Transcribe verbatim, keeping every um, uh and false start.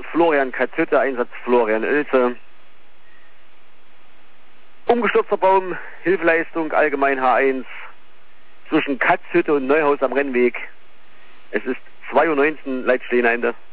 Florian Katzhütte, Einsatz Florian Oelze. Umgestürzter Baum, Hilfeleistung, allgemein H eins, zwischen Katzhütte und Neuhaus am Rennweg. Es ist zwei Uhr neunzehn, Leitstehende Ende.